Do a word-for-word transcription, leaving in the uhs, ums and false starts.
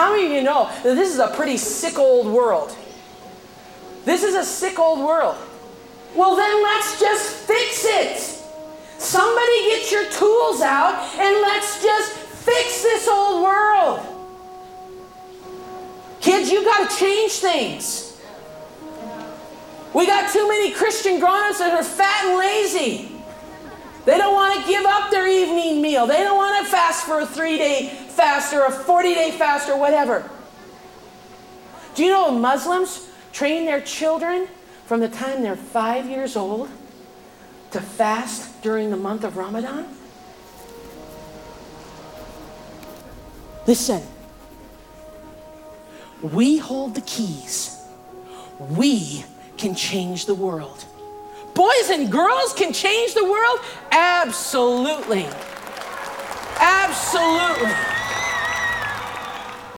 How many of you know that this is a pretty sick old world? This is a sick old world. Well, then let's just fix it. Somebody get your tools out and let's just fix this old world. Kids, you got to change things. We got too many Christian grown-ups that are fat and lazy. They don't want to give up their evening meal. They don't want to fast for a three-day fast or a forty-day fast or whatever. Do you know Muslims train their children from the time they're five years old to fast during the month of Ramadan? Listen, we hold the keys. We can change the world. Boys and girls can change the world? Absolutely. Absolutely.